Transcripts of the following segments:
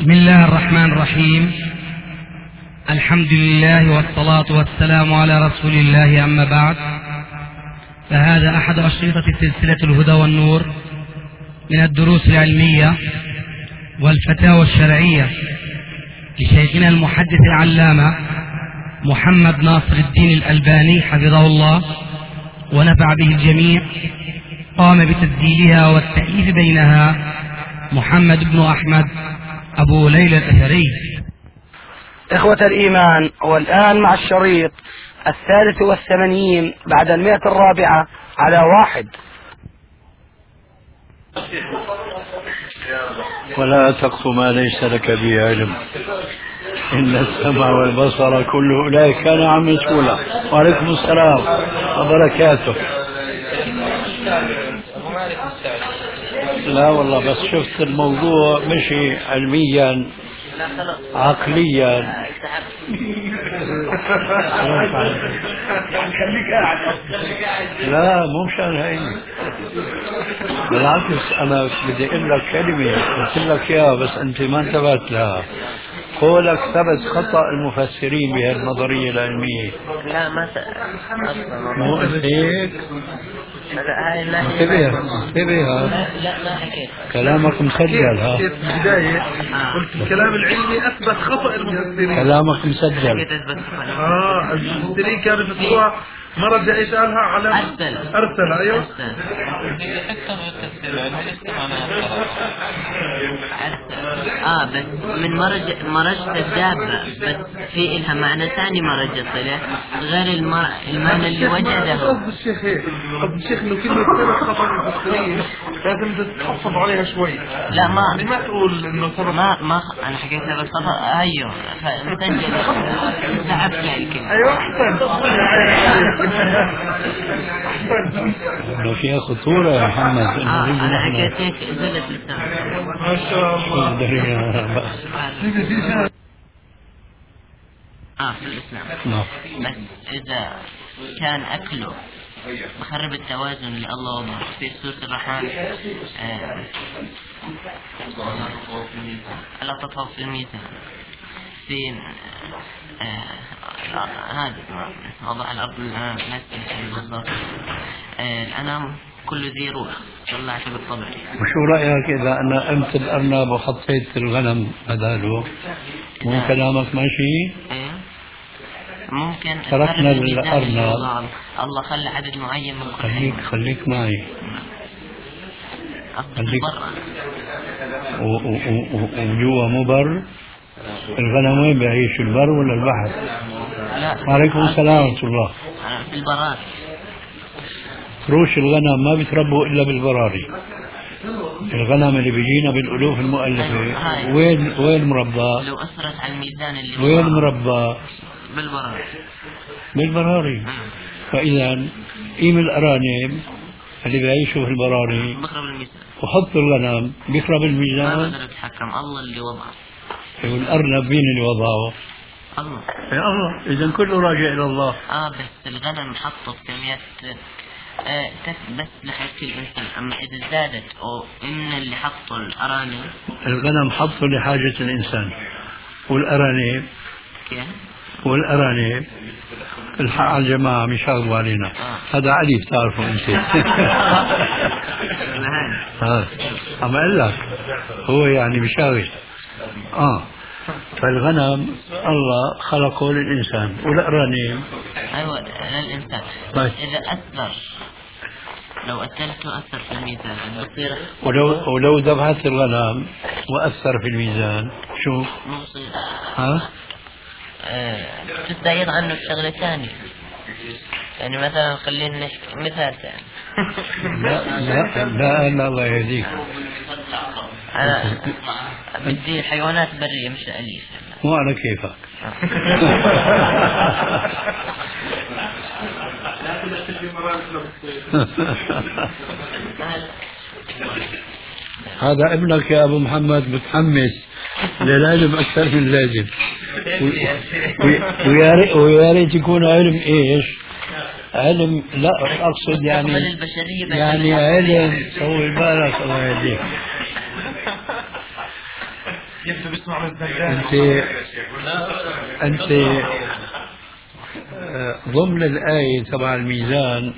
بسم الله الرحمن الرحيم. الحمد لله والصلاة والسلام على رسول الله، أما بعد، فهذا أحد أشرطة سلسلة الهدى والنور من الدروس العلمية والفتاوى الشرعية لشيخنا المحدث العلامة محمد ناصر الدين الألباني حفظه الله ونفع به الجميع. قام بتسجيلها والتأليف بينها محمد بن أحمد أبو ليلى الأثري. إخوة الإيمان، والآن مع الشريط 83 بعد 104 على 1. ولا تقف ما ليس لك به علم، إن السمع والبصر كل أولئك كان عنه مسؤولا. وعليكم السلام وبركاته. لا والله، بس شفت الموضوع مشي علميا عقليا. لا مو مشان هيني، بالعكس أنا بدي أقول لك كلمة قلت لك إياها بس أنت ما انتبهت لها. قولك ثبت خطأ المفسرين بهذه النظرية العلمية. لا ما مو هيك؟ انتبه لا ما حكيت. كلامك مسجل. ها في البداية قلت الكلام العلمي أثبت خطأ المفسرين. كلامك مسجل. المفسرين كانوا يفسروها مرة ايش قالها على أرسل. أيوه بس من مرجت الدابة، بس في إلها معنى ثاني مرج الصلة غير المعنى اللي وجده. قصد الشيخ هيك، قصد الشيخ إنه كلمة ثبت خطأ المفسرين لازم تتحفظ عليها شوي. لا ما تقول إنه ثبت. ما أنا حكيت ثبت خطأ. أيوه مسجل تعبت الكلمة. أيوه أحسن. لو فيها خطورة يا محمد. أنا حكيت هيك زلت لسان. ما شاء الله. في الإسلام. بس إذا كان أكله بخرب التوازن اللي الله وضعه في سورة الرحمن. ألا تطغوا في الميزان في هذا وضع الأرض بالضبط. الأنام كل ذي روح طلعت بالطبع. وشو رأيك إذا أنا قمت الأرنب وحطيت الغنم بداله؟ مو كلامك ماشي؟ ممكن تركنا الأرنب. الله خلى عدد معين من كل خليك معي. خليك وجوا مو بر. الغنم وين بيعيش، البر ولا البحر؟ لا. وعليكم السلام ورحمة الله. في البراري. فروش الغنم ما بيتربوا إلا بالبراري. الغنم اللي بيجينا بالألوف المؤلفة وين مربى؟ لو أثرت على الميزان اللي وين مربى؟ بالبراري. فإذا قيم الأرانب اللي بيعيشوا في البراري بخرب الميزان، وحط الغنم بيخرب الميزان. ما بقدر أتحكم، الله اللي وضعه. والأرنب مين اللي وضعه؟ الله. يا الله، إذا كله راجع إلى الله. بس الغنم حطه بكميات بس لحياة الإنسان. أما إذا زادت أو من اللي حطه الأرانب. الغنم حطه لحاجة الإنسان، والأرانب كيف؟ والأرانب الحق على الجماعة مش يشاغبوا علينا. هذا علي بتعرفه أنت. أما أقول لك هو يعني مشاغل. فالغنم الله خلقه للإنسان والأرانب أيوة للإنسان. بس إذا أثر، لو أكلته أثر في الميزان بصير. ولو ذبحت الغنم وأثر في الميزان شو؟ مصير. تستعيض عنه بشغلة ثانية. يعني مثلا خلينا نحكي مثال ثاني. لا الله يهديك. أنا بدي الحيوانات برية مش أليفة. مو على كيفك. هذا ابنك يا أبو محمد متحمس للعلم أكثر من لازم. ويا ريت يكون علم إيش؟ علم، لا أقصد يعني علم. سوي بالك الله يهديك. يبدو بيسمع من الزنجان. أنت ضمن الآية تبع الميزان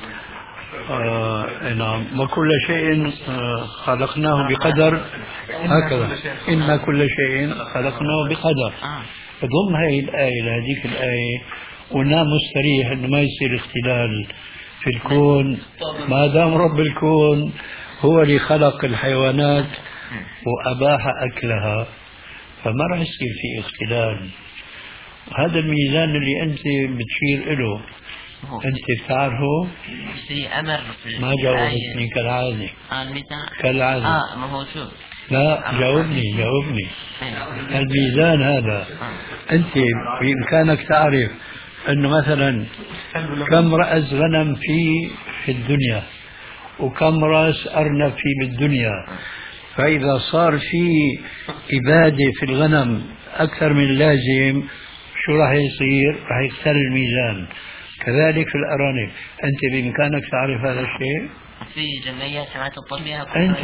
نعم وكل شيء خلقناه بقدر هكذا إن كل شيء خلقناه بقدر. ضمن هذه الآية لهذيك الآية قلنا مستريح إنه ما يصير اختلال في الكون ما دام رب الكون هو اللي خلق الحيوانات وأباح أكلها، فما راح يصير في اختلال. هذا الميزان اللي أنت بتشير إله أنت بتعرفه؟ في أمر ما جاوبتني كالعادة. الميزان كالعادة. ما هو شو؟ لا جاوبني. الميزان هذا أنت بإمكانك تعرف أنه مثلا كم رأس غنم في الدنيا وكم رأس أرنب في الدنيا، فإذا صار في إبادة في الغنم أكثر من اللازم شو راح يصير؟ راح يكسر الميزان. كذلك في الأرانب، أنت بإمكانك تعرف هذا الشيء؟ في جمعيات سمعت الطبيعة أنت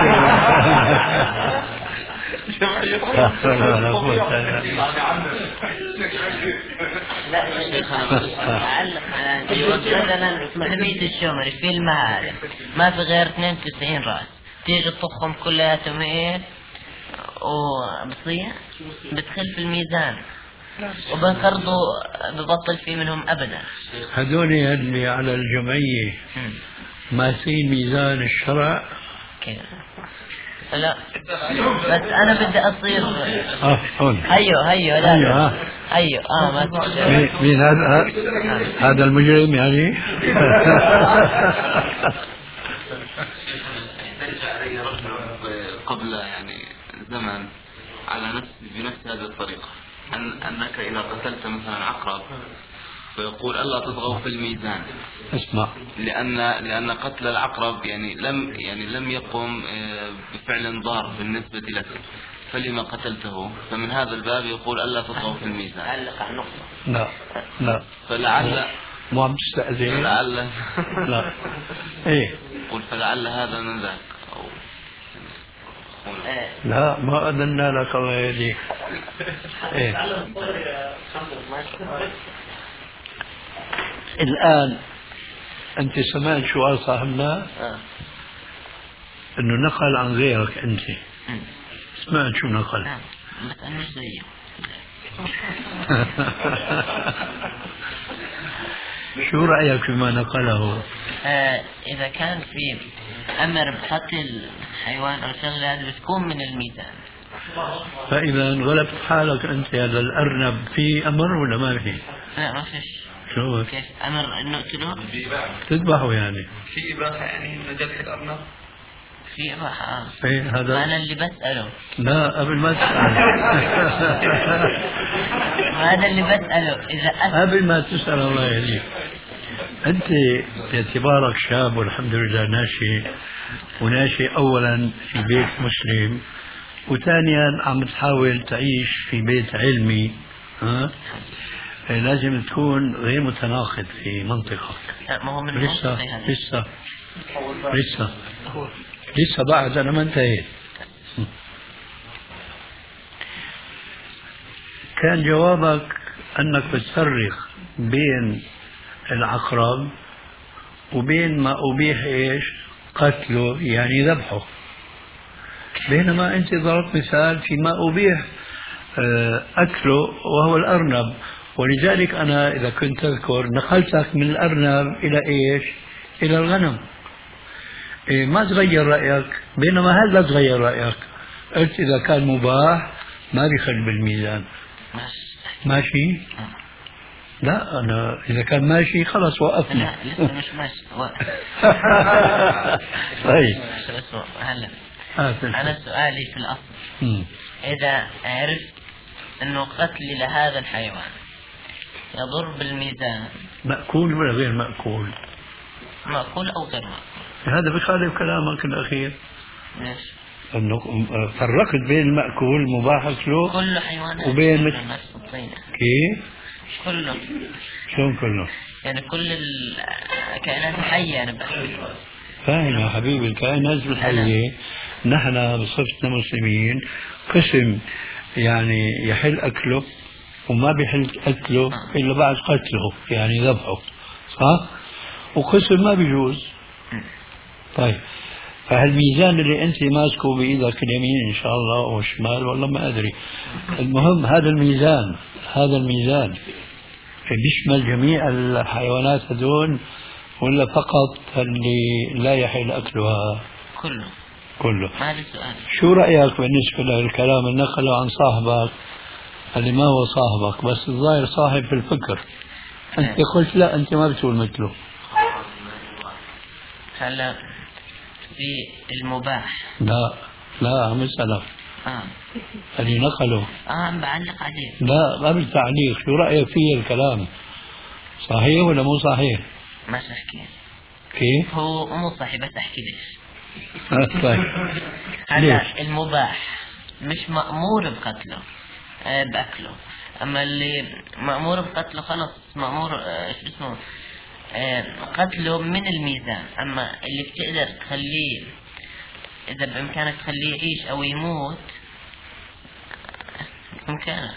لا مثلا محمية الشومري في المعارف ما في غير 92 رأس، تيجي تطخهم كلياتهم هيك وبصيح بتخل في الميزان وبنقرضوا ببطل في منهم أبدا. هذول اللي على الجمعية ماسين ميزان الشرع كيف؟ لا بس أنا بدي أصير هون هيو لا هيو ما مين هذا المجرم يعني؟ قبل يعني زمن على بنفس هذه الطريقة أنك إذا قتلت مثلا عقرب فيقول ألا تطغوا في الميزان. اسمع، لأن قتل العقرب يعني لم يقم بفعل ضار بالنسبة لك، فلما قتلته؟ فمن هذا الباب يقول ألا تطغوا في الميزان. علق على النقطة. لا فلعل مو عم تستأذن. لعل لا ايه قل فلعل هذا من ذاك لا ما أذنا لك الله يهديك. إيه. الآن أنت سمعت شو قال صاحبنا؟ إنه نقل عن غيرك أنت. سمعت شو نقل؟ بس أنا مش زيه. شو رأيك فيما نقله؟ إذا كان في أمر بقتل حيوان أو شغلة هذا بتكون من الميزان. فإذا انغلبت حالك أنت هذا الأرنب في أمر ولا ما في؟ لا ما فيش. شو؟ كيف أمر إنه نقتله؟ تذبحه يعني؟ في إباحة يعني إنه ذبح الأرنب؟ في إباحة. إيه هذا. أنا اللي بسأله. لا قبل ما تسأل. هذا اللي بسأله إذا قبل ما تسأل الله يهديك. أنت باعتبارك شاب والحمد لله ناشئ أولا في بيت مسلم، وثانيا عم تحاول تعيش في بيت علمي، لازم تكون غير متناقض في منطقك. ما هو من لسه بعد أنا ما انتهيت. كان جوابك أنك بتفرق بين العقرب وبين ما أبيح إيش قتله يعني ذبحه، بينما أنت ضربت مثال فيما أبيح أكله وهو الأرنب، ولذلك أنا إذا كنت تذكر نقلتك من الأرنب إلى إيش؟ إلى الغنم. ما تغير رأيك، بينما هذا تغير رأيك، قلت إذا كان مباح ما بيخل بالميزان. ماشي؟ لا أنا إذا كان ماشي خلاص وقفنا. لا لسه مش ماشي. طيب هلا أنا سؤالي في الأصل إذا عرفت أنه قتلي لهذا الحيوان يضر بالميزان، مأكول ولا غير مأكول؟ مأكول أو غير مأكول. هذا بخالف كلامك الأخير. ليش؟ أنه فرقت بين المأكول المباح أكله كل حيوان وبين نفس الطينة. كيف؟ كله. شلون كله؟ يعني كل الكائنات الحية أنا بحكي. فاهم يا حبيبي، الكائنات الحية نحن بصفتنا مسلمين قسم يعني يحل أكله وما بيحل أكله إلا بعد قتله يعني ذبحه، صح؟ وقسم ما بيجوز. طيب فهالميزان اللي أنت ماسكه بإيدك اليمين إن شاء الله أو الشمال والله ما أدري، المهم هذا الميزان بيشمل جميع الحيوانات هذول ولا فقط اللي لا يحل أكلها؟ كله. هذا السؤال. شو رأيك بالنسبة للكلام اللي نقله عن صاحبك اللي ما هو صاحبك بس الظاهر صاحب في الفكر؟ أنت قلت لا أنت ما بتقول مثله. هلا في المباح لا عم اسألك اللي نقله بعلق عليه. لا ما بالتعليق، شو رأيك فيه الكلام؟ صحيح ولا مو صحيح؟ ما احكي كيف؟ هو مو صحيح بس احكي ليش. طيب هلا المباح مش مأمور بقتله بأكله، أما اللي مأمور بقتله خلص مأمور شو اسمه قتله من الميزان. أما اللي بتقدر تخليه إذا بإمكانك تخليه يعيش أو يموت بإمكانك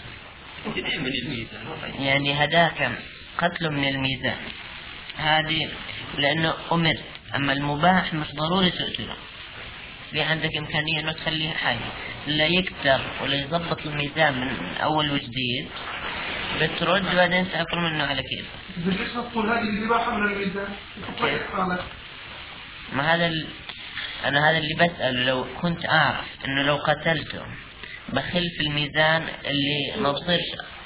يعني هداك قتله من الميزان هذه لأنه أمر. أما المباح مش ضروري تقتله، في عندك إمكانية أنه تخليه حي لا يكتر ولا يضبط الميزان من أول وجديد، بترد وبعدين تأكل منه على كيف. ليش تقول هذه الإباحة من الميزان؟ ما هذا أنا هذا اللي بسأله، لو كنت أعرف إنه لو قتلته بخل في الميزان اللي ما بصيرش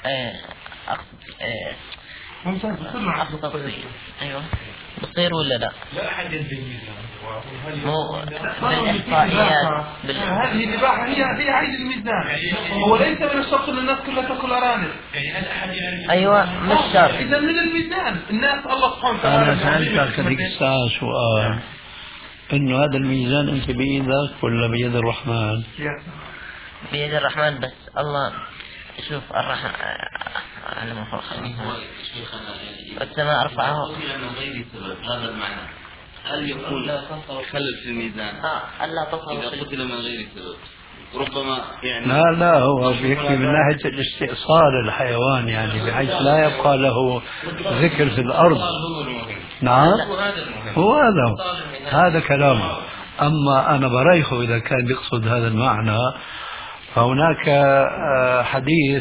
أقصد أيوه بصير ولا لا؟ لا أحد ينزل الميزان. مو بالإحصائيات هذه الإباحة هي عيد الميزان. هو ليس من الشرط أن الناس كلها تأكل أرانب. أيوة مش شرط. إذا من الميزان الناس الله سبحانه وتعالى. أنا سألتك هذيك الساعة سؤال إنه هذا الميزان أنت بإيدك ولا بيد الرحمن؟ بيد الرحمن بس الله شوف الرحمن على ما فوق السماء رفعه من غير سبب. هذا المعنى. هل يكون خلل في الميزان ألا تصل إذا قتل من غير سبب؟ ربما يعني لا هو بيحكي من ناحية الاستئصال الحيوان يعني بحيث لا يبقى له ذكر في الأرض. نعم هو هذا كلامه. أما أنا بريحه إذا كان يقصد هذا المعنى، فهناك حديث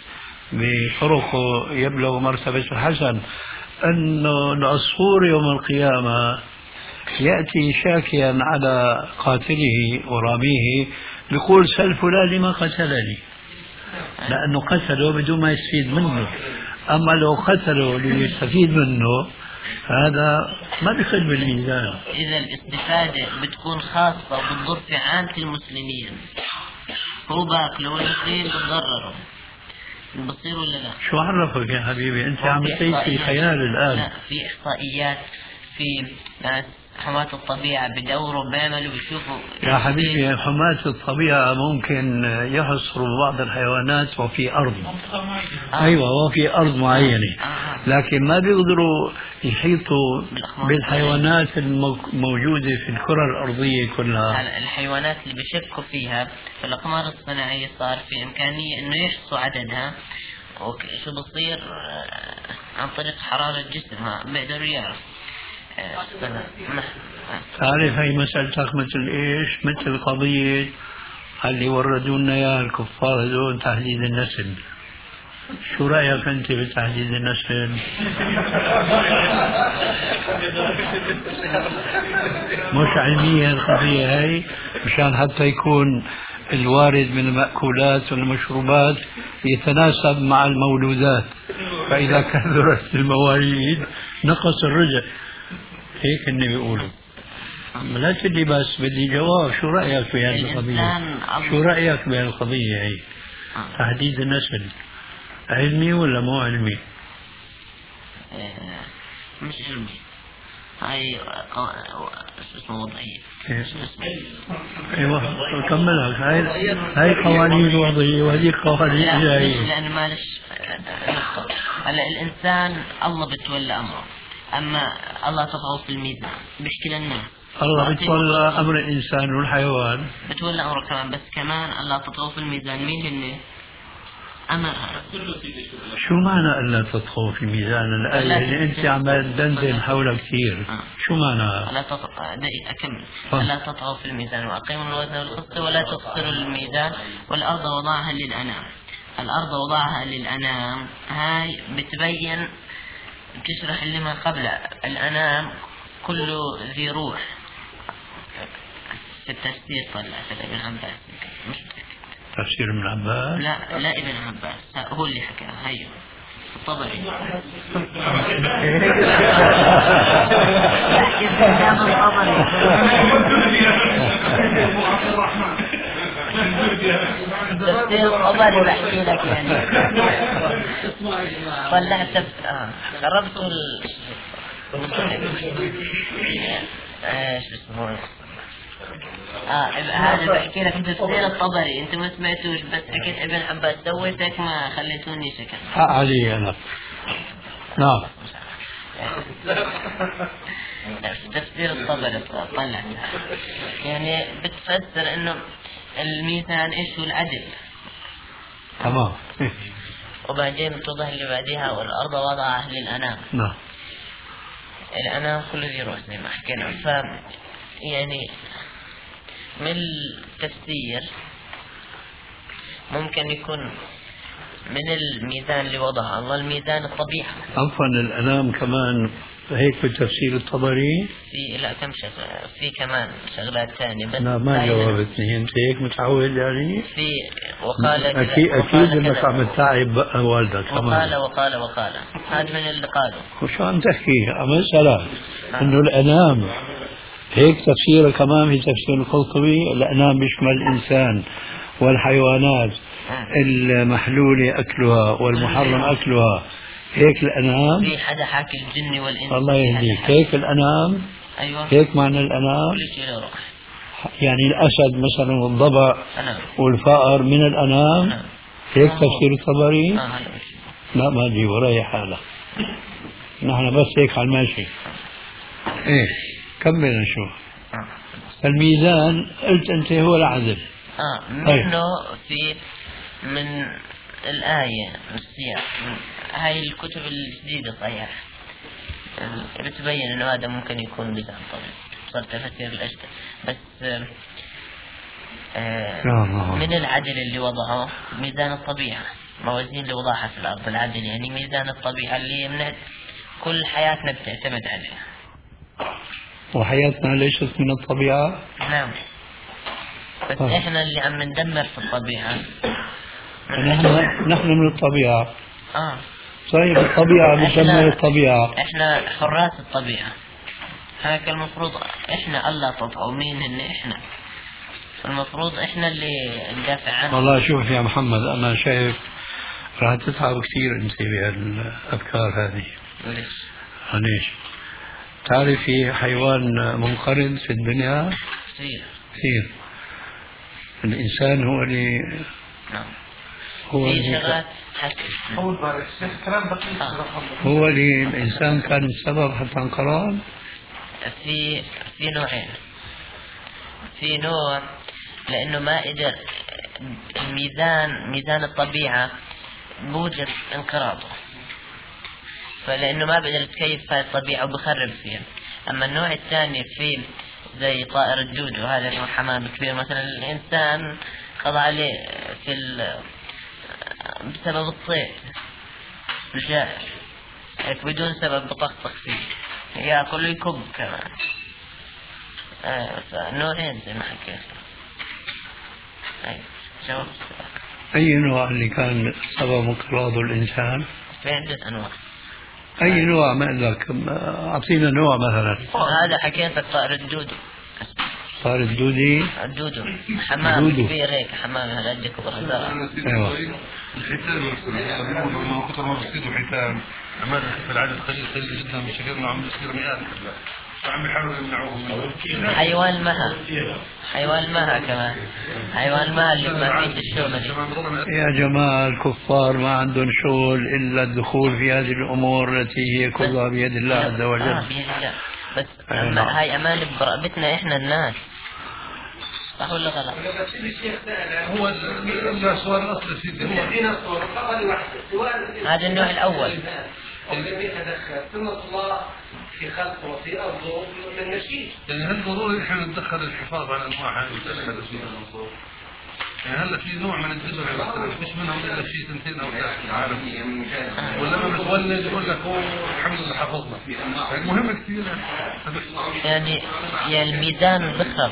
بطرقه يبلغ مرتبة الحسن أنه العصفور يوم القيامة يأتي شاكيا على قاتله وراميه بيقول سل فلان لما قتلني، لأنه قتله بدون ما يستفيد منه. أما لو قتله ليستفيد منه هذا ما بيخل بالميزان. إذا الاستفادة بتكون خاصة وبتضر في عامة المسلمين، هو باكله والمسلمين بتضرروا، بصير ولا لا؟ شو عرفك يا حبيبي أنت عم تعيش في خيال الآن. لا في إحصائيات، في ناس حماة الطبيعة بدوروا بيعملوا بيشوفوا يا حبيبي حماة الطبيعة ممكن يحصروا بعض الحيوانات وفي أرض أيوة وفي أرض معينة، لكن ما بيقدروا يحيطوا بالحيوانات الموجودة في الكرة الأرضية كلها. الحيوانات اللي بيشكوا فيها في الأقمار الصناعية صار في إمكانية إنه يحصوا عددها وشو بصير عن طريق حرارة جسمها بيقدروا يعرفوا. تعرف هي مسألتك مثل إيش؟ مثل قضية اللي وردوا لنا إياها الكفار هذول تحديد النسل. شو رأيك أنت بتحديد النسل؟ مش علمية القضية هاي مشان حتى يكون الوارد من المأكولات والمشروبات يتناسب مع المولودات، فإذا كثرت المواليد نقص الرزق. هيك اللي بيقولوا. لا تدي بس بدي جواب. شو رأيك بهذه القضية؟ شو رأيك بهذه القضية هي؟ تحديد النسل علمي ولا مو علمي؟ مش علمي، هاي اسمه وضعية. ايوه كملها. هاي قوانين وضعية وهذه قوانين إلهية. لأن معلش هلا الإنسان الله بتولى أمره، أما الله تضعه في الميزان بيحكي للناس الله بتولى أمر الإنسان والحيوان، بتولى أمره كمان، بس كمان ألا تطغوا في الميزان. مين هن أمرها؟ شو معنى ألا تطغوا في الميزان؟ الآية اللي أنت عمال تدندن حولها كثير، شو معنى؟ ألا تطغوا، أكمل. ألا تطغوا في الميزان وأقيموا الوزن والقسط ولا تخسروا الميزان والأرض وضعها للأنام. الأرض وضعها للأنام هاي بتبين، بتشرح اللي ما قبل. الأنام كله ذي روح. في التفسير طلعت ابن عباس، مش تفسير ابن عباس؟ لا ابن عباس هو اللي حكاها. هي الطبري. تفسير الطبري بحكي لك يعني. طلعت قربت ايش اسمه هذا بحكي لك تفسير الطبري. انت ما سمعتوش، بس حكيت ابن عباس، سويت هيك ما خليتوني شكل حق علي انا. نعم. تفسير الطبري طلعت يعني بتفسر انه الميزان ايش هو العدل. تمام. وبعدين بتوضح اللي بعدها والارض وضعها للانام. نعم. الانام كله يروح زي ما حكينا. ف يعني من التفسير ممكن يكون من الميزان اللي وضعه الله الميزان الطبيعة. عفوا الأنام كمان هيك في تفسير الطبري؟ في لا كم شغلة، في كمان شغلات ثانية بس لا ما جاوبتني. انت هيك متعود يعني؟ في وقال اكيد انك عم تتعب والدك كمان. وقال هذا من اللي قاله. وشو عم تحكي؟ عم اسألك انه الأنام هيك تفسيره كمان في تفسير القرطبي. الأنام بيشمل الإنسان والحيوانات المحلولة أكلها والمحرم أكلها. هيك الأنام. في حدا حاكي الجن والإنس. الله يهديك. هيك الأنام. أيوة. هيك معنى الأنام. كل شيء له روح. يعني الأسد مثلا والضبع والفأر من الأنام. هيك تفسير الطبري. لا ما دي وراي حالة. نحن بس هيك على الماشي. ايه كمل نشوف. الميزان قلت انت هو العدل. منه في من الآية من السياق. هاي الكتب الجديدة صحيح بتبين انه هذا ممكن يكون ميزان طبعا. صار تفسير الأشبه بس من العدل اللي وضعه ميزان الطبيعة. موازين اللي وضعها في الأرض العدل يعني ميزان الطبيعة اللي من كل حياتنا بتعتمد عليها. وحياتنا ليست من الطبيعة. نعم بس احنا اللي عم ندمر في الطبيعة. نحن من الطبيعة. طيب الطبيعة بتدمر الطبيعة. احنا حراس الطبيعة. هيك المفروض احنا الله تطغوا. مين هن احنا؟ المفروض احنا اللي ندافع عنه. والله شوف يا محمد انا شايف راح تتعب كثير انت بهالافكار هذه. ليش؟ تعرف في حيوان منقرض في الدنيا كثير. الإنسان هو اللي هو اللي الإنسان كان السبب حتى انقرض. في نوعين. في نوع لأنه ما قدر ميزان الطبيعة بوجد انقراضه، فلأنه ما بقدر يتكيف في الطبيعة وبخرب فيها. أما النوع الثاني في زي طائر الدود وهذا نوع حمام كبير مثلا الإنسان قضى عليه بسبب الصيد الجائر هيك بدون سبب بطخطخ فيه يأكل ويكب كمان. فنوعين زي ما حكيت. أي نوع اللي كان سبب انقراض الإنسان؟ في عدة أنواع. أي نوع ما لك؟ أعطينا نوع مثلا. هذا حكيتك طائر الدودو. طائر الدودي. الدودو حمام كبير هيك حمام هالقد كبر. أيوة. الحيتان مثلا كثر ما بيصيدوا حيتان عمال في العدد قليل جدا من شكلنا عم يصير مئات فعم يحاولوا يمنعوهم. حيوان المها كمان. حيوان المها اللي ما فيه الشغل. يا جماعة الكفار ما عندهم شغل إلا الدخول في هذه الأمور التي هي كلها بيد الله عز وجل. بس هاي أمانة برقبتنا إحنا الناس، صح ولا غلط؟ هو السؤال الأصلي سيدي هو هذا النوع الأول. الذي يتدخل ثم الله في خلقه وفي أرضه من نشيد. يعني هل ضروري احنا نتدخل الحفاظ على انواع هذه ونتدخل فيها؟ يعني هلا في نوع من الزبر مثلا مش منهم الا شيء سنتين او ثلاثه عارف، ولما بتولد يقول لك هو الحمد لله حفظنا. يعني مهم كثير يعني الميزان بخرب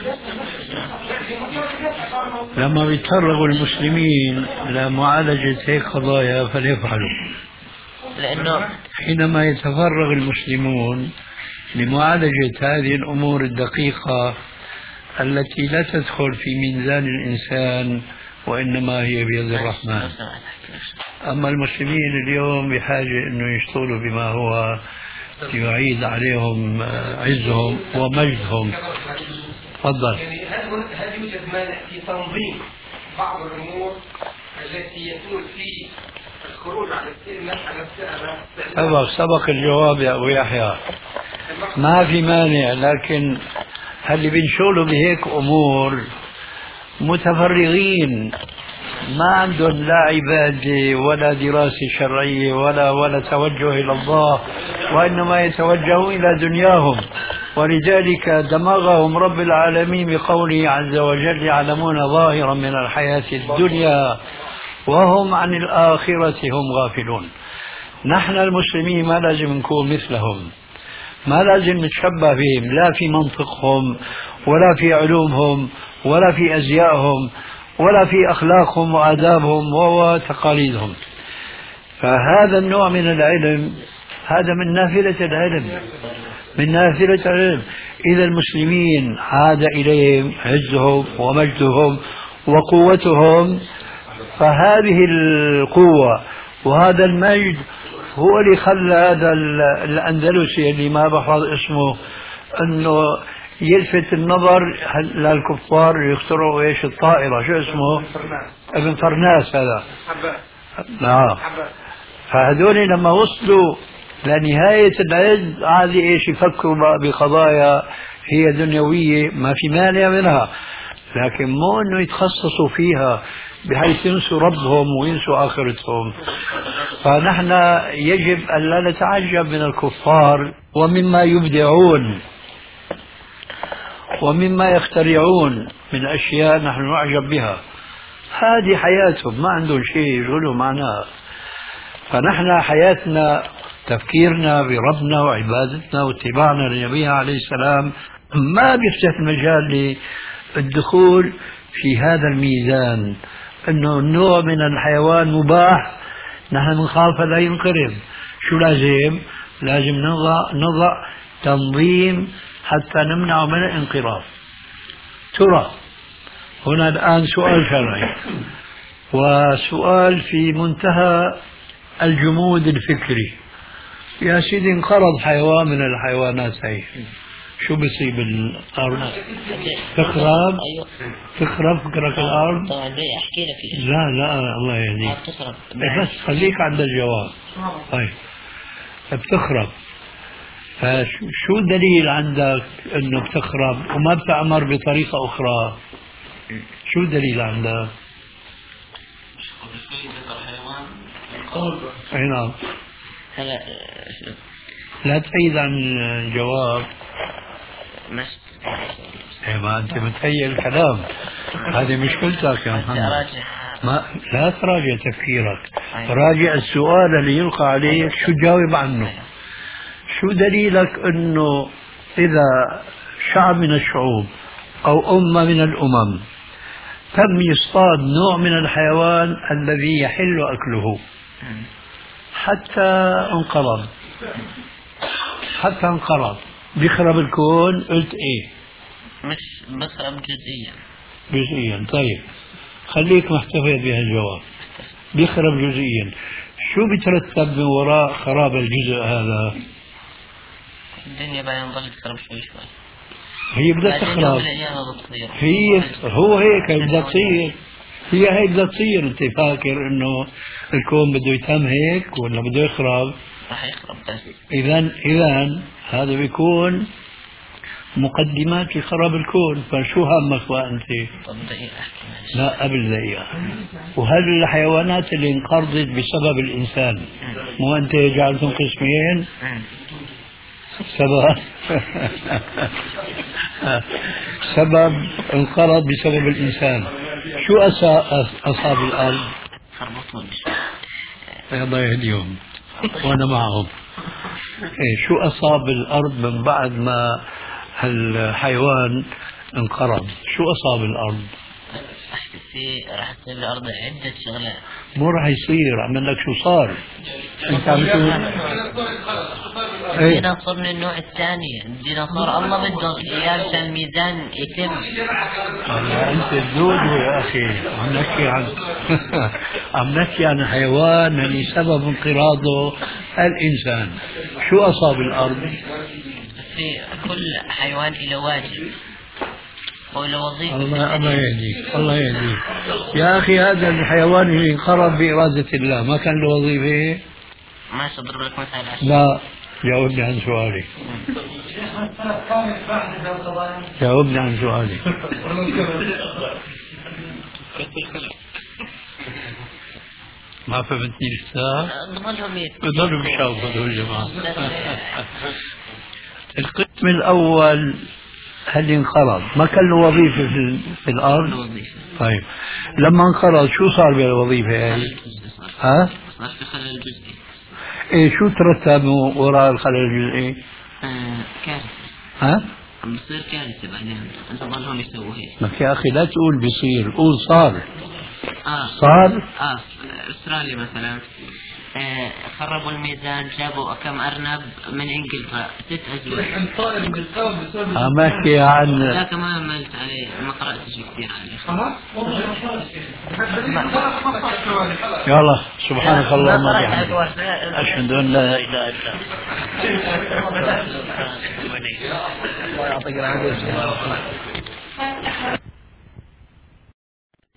لما بيتفرغوا المسلمين لمعالجة هيك قضايا فليفعلوا، لأنه حينما يتفرغ المسلمون لمعالجة هذه الأمور الدقيقة التي لا تدخل في ميزان الإنسان وإنما هي بيد الرحمن. أما المسلمين اليوم بحاجة أنه يشتغلوا بما هو يعيد عليهم عزهم ومجدهم. تفضل. يعني هل يوجد مانع في تنظيم بعض الأمور التي يكون في الخروج على سبق الجواب يا أبو يحيى، ما في مانع، لكن اللي بنشغلوا بهيك أمور متفرغين ما عندهم لا عبادة ولا دراسة شرعية ولا توجه إلى الله، وإنما يتوجهوا إلى دنياهم، ولذلك دمغهم رب العالمين بقوله عز وجل يعلمون ظاهرا من الحياة الدنيا وهم عن الآخرة هم غافلون. نحن المسلمين ما لازم نكون مثلهم، ما لازم نتشبه بهم، لا في منطقهم ولا في علومهم ولا في أزيائهم ولا في أخلاقهم وآدابهم وتقاليدهم. فهذا النوع من العلم هذا من نافلة العلم، من نافلة العلم. إذا المسلمين عاد إليهم عزهم ومجدهم وقوتهم، فهذه القوة وهذا المجد هو اللي خلى هذا الأندلسي اللي ما بحفظ اسمه أنه يلفت النظر للكفار يخترعوا ايش الطائرة، شو اسمه؟ ابن فرناس هذا. نعم. فهذول لما وصلوا لنهاية العز عادي ايش يفكروا بقضايا هي دنيوية ما في مانع منها، لكن مو انه يتخصصوا فيها بحيث ينسوا ربهم وينسوا آخرتهم. فنحن يجب أن لا نتعجب من الكفار ومما يبدعون ومما يخترعون من أشياء نحن نعجب بها. هذه حياتهم، ما عندهم شيء يشغلوا معنا. فنحن حياتنا تفكيرنا بربنا وعبادتنا واتباعنا لنبينا عليه السلام ما بيفتح المجال للدخول في هذا الميزان، انه النوع من الحيوان مباح نحن نخاف لا ينقرض. شو لازم نضع تنظيم حتى نمنع من الانقراض. ترى هنا الآن سؤال شرعي وسؤال في منتهى الجمود الفكري. يا سيدي انقرض حيوان من الحيوانات هي، شو بصيب الأرض؟ تخرب؟ تخرب فكرك الأرض؟ طبعا بدي أحكي لك. لا الله يهديك، بتخرب بس خليك عند الجواب. طيب بتخرب، فشو الدليل عندك انه بتخرب وما بتعمر بطريقة أخرى؟ شو الدليل عندك؟ اي نعم. هلا لا تحيد عن الجواب. مش ما انت متهيئ الكلام، هذه مشكلتك يا محمد. ما لا تراجع تفكيرك، راجع السؤال اللي يلقى عليك شو تجاوب عنه. شو دليلك انه اذا شعب من الشعوب او امة من الامم تم يصطاد نوع من الحيوان الذي يحل اكله حتى انقرض بيخرب الكون؟ قلت ايه؟ مش بخرب جزئيا. طيب خليك محتفظ بهالجواب، بيخرب جزئيا. شو بيترتب من وراء خراب الجزء هذا؟ الدنيا بعدين ضل تخرب شوي هي بدها تخرب، هو هيك بدها تصير، هي هيك بدها تصير. انت فاكر انه الكون بده يتم هيك ولا بده يخرب؟ راح يخرب بس. إذا هذا بيكون مقدمات لخراب الكون. فشو همك وأنت؟ طب دقيقة أحكي معلش. لا قبل دقيقة. وهذه الحيوانات اللي انقرضت بسبب الإنسان، مو أنت جعلتهم قسمين؟ سبب انقرض بسبب الإنسان. شو أصاب الأرض؟ خربطوني. الله يهديهم وأنا معهم. شو أصاب الأرض من بعد ما الحيوان انقرض؟ شو أصاب الأرض؟ راح تصير الأرض عدة شغلات. مو راح يصير، عمل لك شو صار؟ أنت عم تقول الديناصور من النوع الثاني. الديناصور الله بده إياه عشان الميزان يتم. أنت الزوج يا أخي، عم نحكي عن حيوان يعني سبب انقراضه الإنسان. شو أصاب الأرض؟ في كل حيوان له واجب وله وظيفة. الله يهديك، الله يهديك يا أخي. هذا الحيوان اللي انقرض بإرادة الله ما كان له وظيفة؟ ماشي أضرب لك مثال عشان. لا، جاوبني عن سؤالي. جاوبني عن سؤالي. ما فهمتني لسه؟ بضلوا بيشاوفوا هذول الجماعة. القسم الأول هل انقرض ما كان له وظيفة في الأرض؟ طيب لما انقرض شو صار بالوظيفة هاي؟ ها؟ صار في خلل جزئي. ايه شو ترتب وراء الخلل الجزئي؟ كارثة. ها؟ عم بصير كارثة بعدين. أنت ظلهم يسووا هيك. لك يا أخي لا تقول بيصير، قول صار. صار؟ أستراليا مثلا خربوا الميزان، جابوا كم أرنب من إنجلترا 6 أزواج. أحكي عن لا كمان عملت عليه، ما قرأتش كثير عليه. يلا سبحانك اللهم وبحمدك أشهد أن لا إله إلا أنت. الله يعطيك العافية.